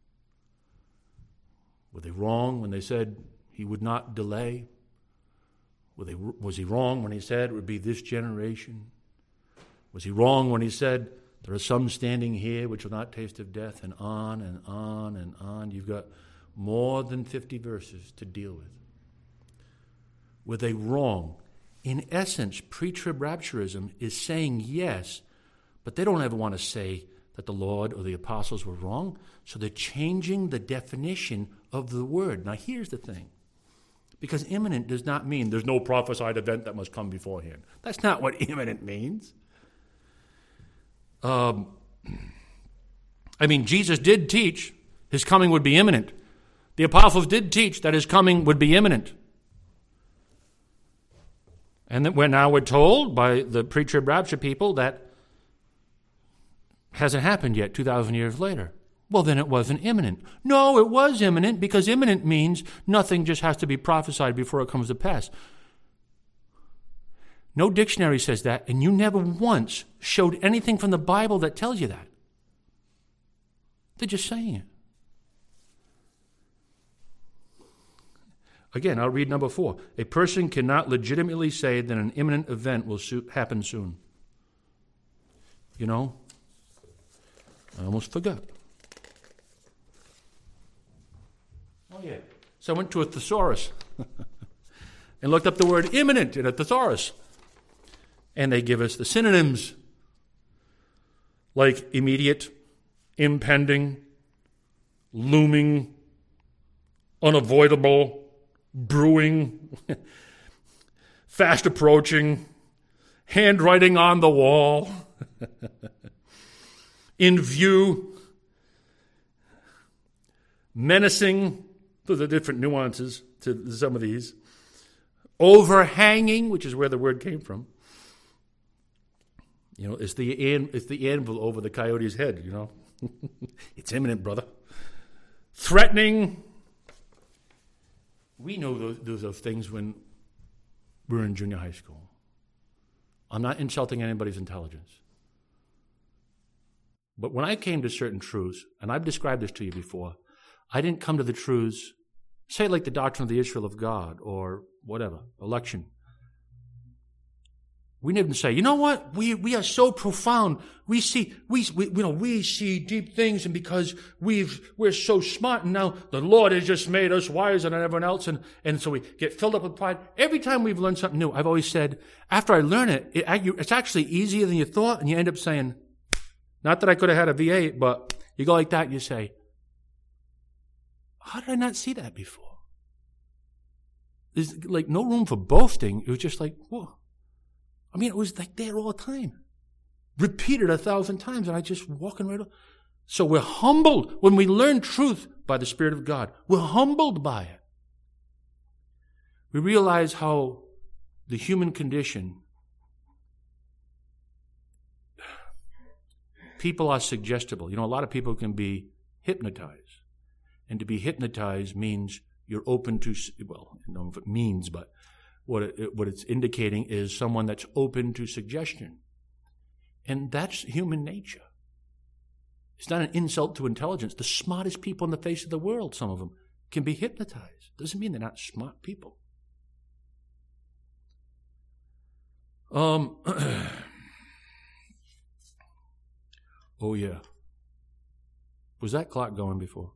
Were they wrong when they said he would not delay? Were they, was he wrong when he said it would be this generation? Was he wrong when he said there are some standing here which will not taste of death, and on and on and on? You've got more than fifty verses to deal with. Were they wrong? In essence, pre-trib rapturism is saying yes, but they don't ever want to say that the Lord or the apostles were wrong, so they're changing the definition of the word. Now, here's the thing. Because imminent does not mean there's no prophesied event that must come beforehand. That's not what imminent means. Um, I mean, Jesus did teach his coming would be imminent. The apostles did teach that his coming would be imminent. And that we're now we're told by the pre-trib rapture people that hasn't happened yet two thousand years later. Well, then it wasn't imminent. No, it was imminent, because imminent means nothing just has to be prophesied before it comes to pass. No dictionary says that, and you never once showed anything from the Bible that tells you that. They're just saying it. Again, I'll read number four. A person cannot legitimately say that an imminent event will so- happen soon. You know, I almost forgot. Oh, yeah. So I went to a thesaurus and looked up the word imminent in a thesaurus. And they give us the synonyms like immediate, impending, looming, unavoidable, brewing, fast approaching, handwriting on the wall, in view, menacing. Those are different nuances to some of these. Overhanging, which is where the word came from. You know, it's the it's the anvil over the coyote's head, you know. It's imminent, brother. Threatening. We know those, those are things when we're in junior high school. I'm not insulting anybody's intelligence. But when I came to certain truths, and I've described this to you before, I didn't come to the truths, say like the doctrine of the Israel of God or whatever, election. We didn't say, you know what? We we are so profound. We see we, we you know we see deep things, and because we've we're so smart, and now the Lord has just made us wiser than everyone else, and, and so we get filled up with pride. Every time we've learned something new, I've always said, after I learn it, it it's actually easier than you thought, and you end up saying, not that I could have had a V eight, but you go like that, and you say, how did I not see that before? There's like no room for boasting. It was just like, whoa. I mean, it was like there all the time. Repeated a thousand times, and I just walking right up. So we're humbled when we learn truth by the Spirit of God. We're humbled by it. We realize how the human condition, people are suggestible. You know, a lot of people can be hypnotized. And to be hypnotized means you're open to, well, I don't know if it means, but what it, what it's indicating is someone that's open to suggestion. And that's human nature. It's not an insult to intelligence. The smartest people on the face of the world, some of them, can be hypnotized. Doesn't mean they're not smart people. Um. Oh, yeah. Was that clock going before?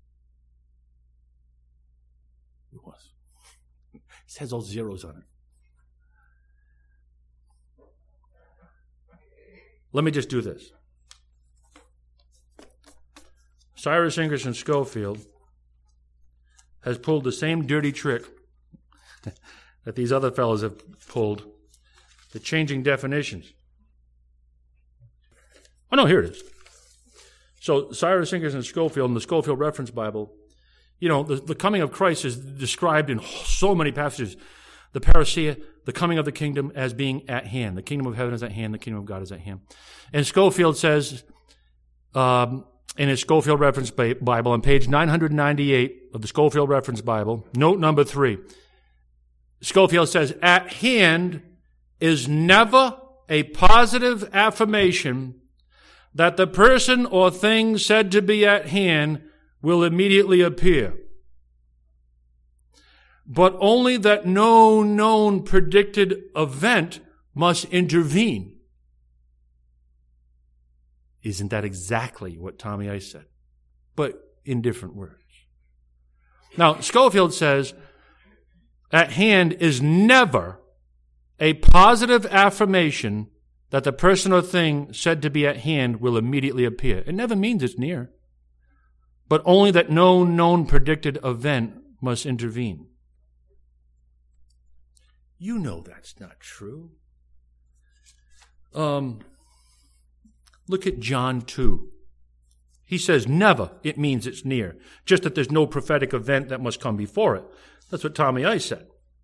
It was. It has all zeros on it. Let me just do this. Cyrus Ingerson Schofield has pulled the same dirty trick that these other fellows have pulled, the changing definitions. Oh, no, here it is. So Cyrus Ingerson Schofield in the Schofield Reference Bible, you know, the, the coming of Christ is described in so many passages. The parousia, the coming of the kingdom as being at hand. The kingdom of heaven is at hand. The kingdom of God is at hand. And Schofield says, um, in his Schofield Reference Bible, on page nine ninety-eight of the Schofield Reference Bible, note number three, Schofield says, at hand is never a positive affirmation that the person or thing said to be at hand will immediately appear, but only that no known predicted event must intervene. Isn't that exactly what Tommy Ice said? But in different words. Now, Schofield says, at hand is never a positive affirmation that the person or thing said to be at hand will immediately appear. It never means it's near, but only that no known predicted event must intervene. You know that's not true. Um, look at John two. He says never, it means it's near. Just that there's no prophetic event that must come before it. That's what Tommy Ice said.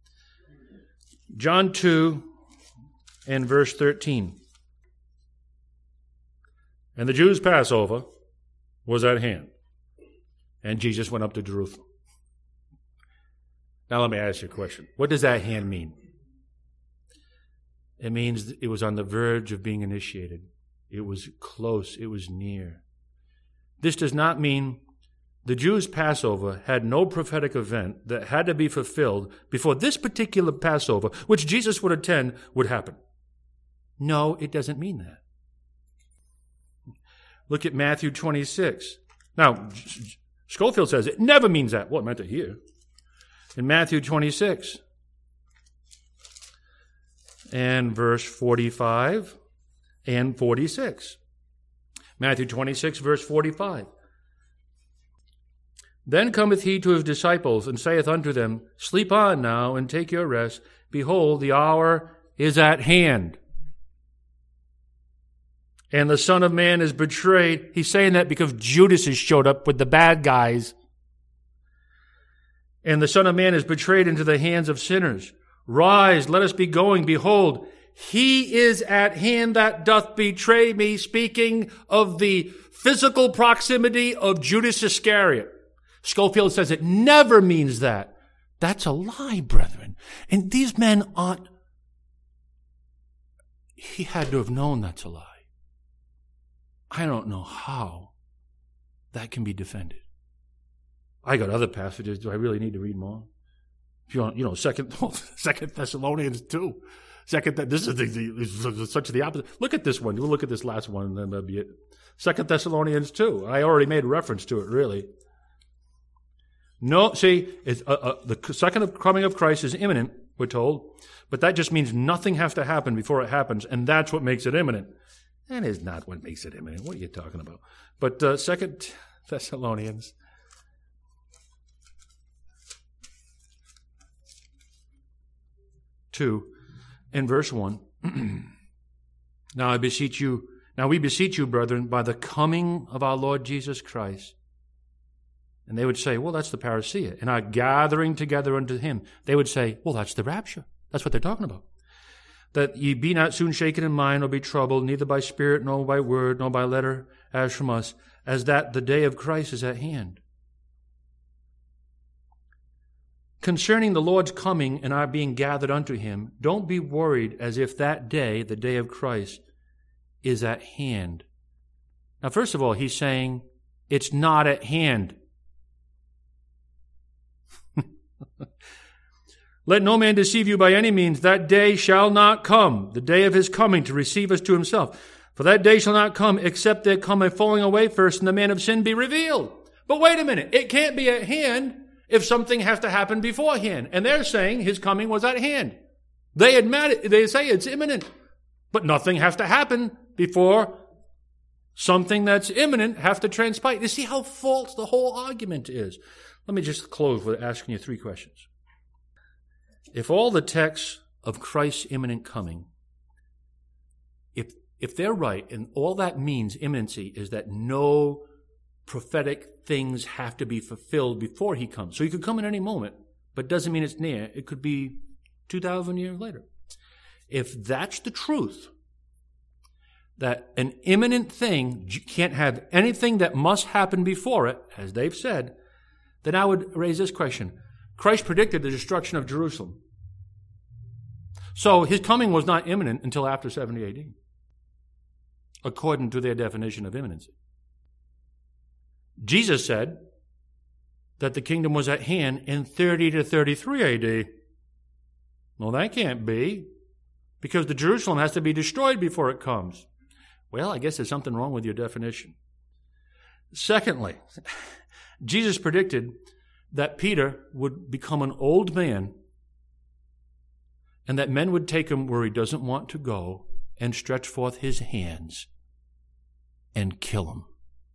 John two and verse thirteen. And the Jews' Passover was at hand. And Jesus went up to Jerusalem. Now let me ask you a question. What does that hand mean? It means it was on the verge of being initiated. It was close. It was near. This does not mean the Jews' Passover had no prophetic event that had to be fulfilled before this particular Passover, which Jesus would attend, would happen. No, it doesn't mean that. Look at Matthew twenty-six. Now, Schofield says it never means that. Well, it meant it here. In Matthew twenty-six and verse forty-five and forty-six. Matthew twenty-six, verse forty-five. Then cometh he to his disciples, and saith unto them, Sleep on now, and take your rest. Behold, the hour is at hand. And the Son of Man is betrayed. He's saying that because Judas has showed up with the bad guys. And the Son of Man is betrayed into the hands of sinners. Rise, let us be going. Behold, he is at hand that doth betray me, speaking of the physical proximity of Judas Iscariot. Schofield says it never means that. That's a lie, brethren. And these men aren't... He had to have known that's a lie. I don't know how that can be defended. I got other passages. Do I really need to read more? If you want, you know, Second, Second Thessalonians two. Second, this is, the, this is such the opposite. Look at this one. We'll look at this last one, and then that'll be it. Second Thessalonians two. I already made reference to it, really. No, see, it's, uh, uh, the second coming of Christ is imminent, we're told, but that just means nothing has to happen before it happens, and that's what makes it imminent. That is not what makes it imminent. What are you talking about? But uh, Second Thessalonians two and verse one. Now I beseech you, now we beseech you, brethren, by the coming of our Lord Jesus Christ. And they would say, well, that's the parousia. And our gathering together unto him. They would say, well, that's the rapture. That's what they're talking about. That ye be not soon shaken in mind, nor be troubled, neither by spirit, nor by word, nor by letter, as from us, as that the day of Christ is at hand. Concerning the Lord's coming and our being gathered unto him, don't be worried as if that day, the day of Christ, is at hand. Now, first of all, he's saying it's not at hand. Let no man deceive you by any means. That day shall not come, the day of his coming to receive us to himself. For that day shall not come, except there come a falling away first, and the man of sin be revealed. But wait a minute, it can't be at hand if something has to happen beforehand. And they're saying his coming was at hand. They admit it, they say it's imminent. But nothing has to happen before something that's imminent have to transpire. You see how false the whole argument is. Let me just close with asking you three questions. If all the texts of Christ's imminent coming, if if they're right, and all that means imminency is that no prophetic things have to be fulfilled before he comes. So he could come at any moment, but doesn't mean it's near. It could be two thousand years later. If that's the truth, that an imminent thing can't have anything that must happen before it, as they've said, then I would raise this question. Christ predicted the destruction of Jerusalem. So his coming was not imminent until after seventy A D, according to their definition of imminency. Jesus said that the kingdom was at hand in thirty to thirty-three A D. Well, that can't be, because the Jerusalem has to be destroyed before it comes. Well, I guess there's something wrong with your definition. Secondly, Jesus predicted that Peter would become an old man and that men would take him where he doesn't want to go and stretch forth his hands and kill him.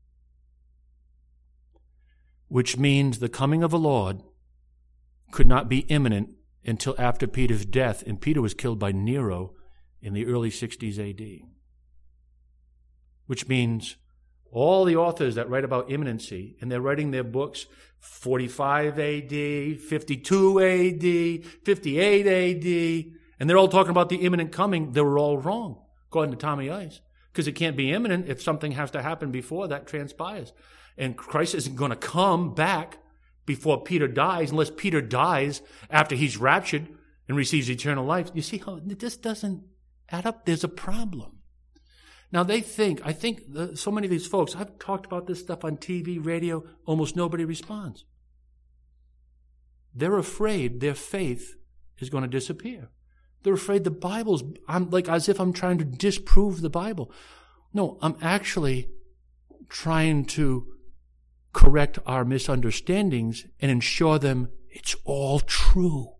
Which means the coming of the Lord could not be imminent until after Peter's death, and Peter was killed by Nero in the early sixties A D. Which means all the authors that write about imminency, and they're writing their books forty-five A D, fifty-two A D, fifty-eight A D, and they're all talking about the imminent coming, they were all wrong, according to Tommy Ice. Because it can't be imminent if something has to happen before that transpires. And Christ isn't going to come back before Peter dies, unless Peter dies after he's raptured and receives eternal life. You see how this doesn't add up? There's a problem. Now they think, I think the, so many of these folks, I've talked about this stuff on T V, radio, almost nobody responds. They're afraid their faith is going to disappear. They're afraid the Bible's, I'm like as if I'm trying to disprove the Bible. No, I'm actually trying to correct our misunderstandings and ensure them it's all true.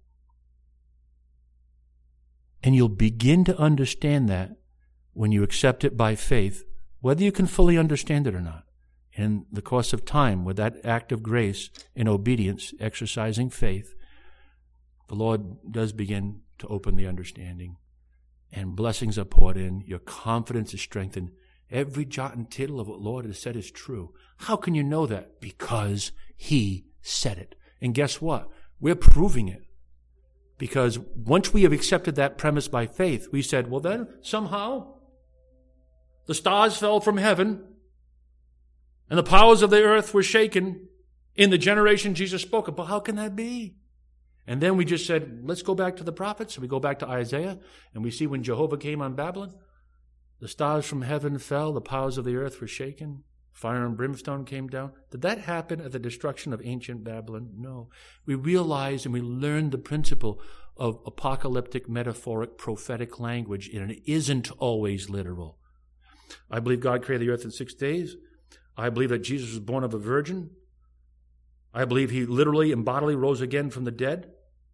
And you'll begin to understand that when you accept it by faith, whether you can fully understand it or not. In the course of time, with that act of grace and obedience, exercising faith, the Lord does begin to open the understanding, and blessings are poured in. Your confidence is strengthened. Every jot and tittle of what the Lord has said is true. How can you know that? Because he said it. And guess what? We're proving it. Because once we have accepted that premise by faith, we said, well then, somehow, the stars fell from heaven, and the powers of the earth were shaken in the generation Jesus spoke of. But how can that be? And then we just said, let's go back to the prophets. We go back to Isaiah, and we see when Jehovah came on Babylon, the stars from heaven fell, the powers of the earth were shaken, fire and brimstone came down. Did that happen at the destruction of ancient Babylon? No. We realized and we learned the principle of apocalyptic, metaphoric, prophetic language, and it isn't always literal. I believe God created the earth in six days. I believe that Jesus was born of a virgin. I believe he literally and bodily rose again from the dead.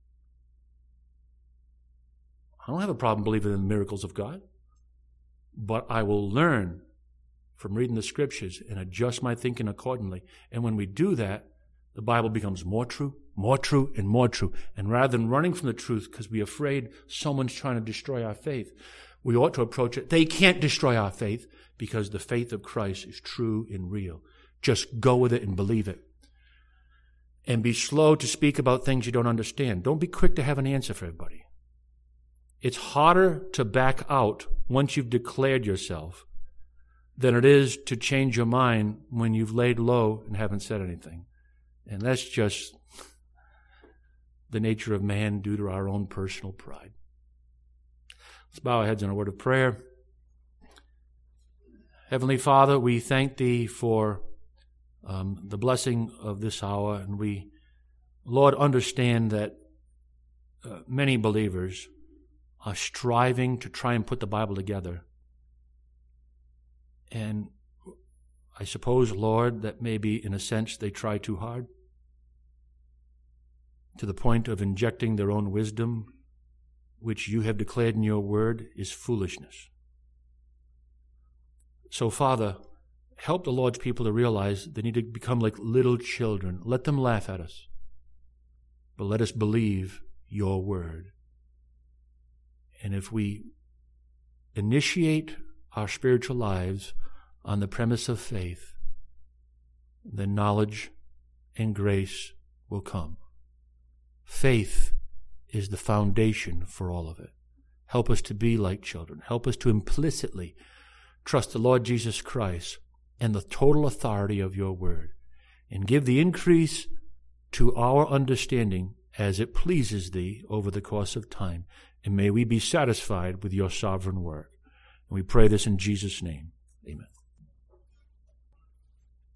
I don't have a problem believing in the miracles of God. But I will learn from reading the scriptures and adjust my thinking accordingly. And when we do that, the Bible becomes more true, more true, and more true. And rather than running from the truth because we're afraid someone's trying to destroy our faith, we ought to approach it. They can't destroy our faith because the faith of Christ is true and real. Just go with it and believe it. And be slow to speak about things you don't understand. Don't be quick to have an answer for everybody. It's harder to back out once you've declared yourself than it is to change your mind when you've laid low and haven't said anything. And that's just the nature of man due to our own personal pride. Let's bow our heads in a word of prayer. Heavenly Father, we thank Thee for um, the blessing of this hour, and we, Lord, understand that uh, many believers are striving to try and put the Bible together. And I suppose, Lord, that maybe in a sense they try too hard, to the point of injecting their own wisdom, which you have declared in your word is foolishness. So, Father, help the Lord's people to realize they need to become like little children. Let them laugh at us, but let us believe your word. And if we initiate our spiritual lives on the premise of faith, then knowledge and grace will come. Faith is the foundation for all of it. Help us to be like children. Help us to implicitly trust the Lord Jesus Christ and the total authority of your word, and give the increase to our understanding as it pleases thee over the course of time. And may we be satisfied with your sovereign work. And we pray this in Jesus' name. Amen.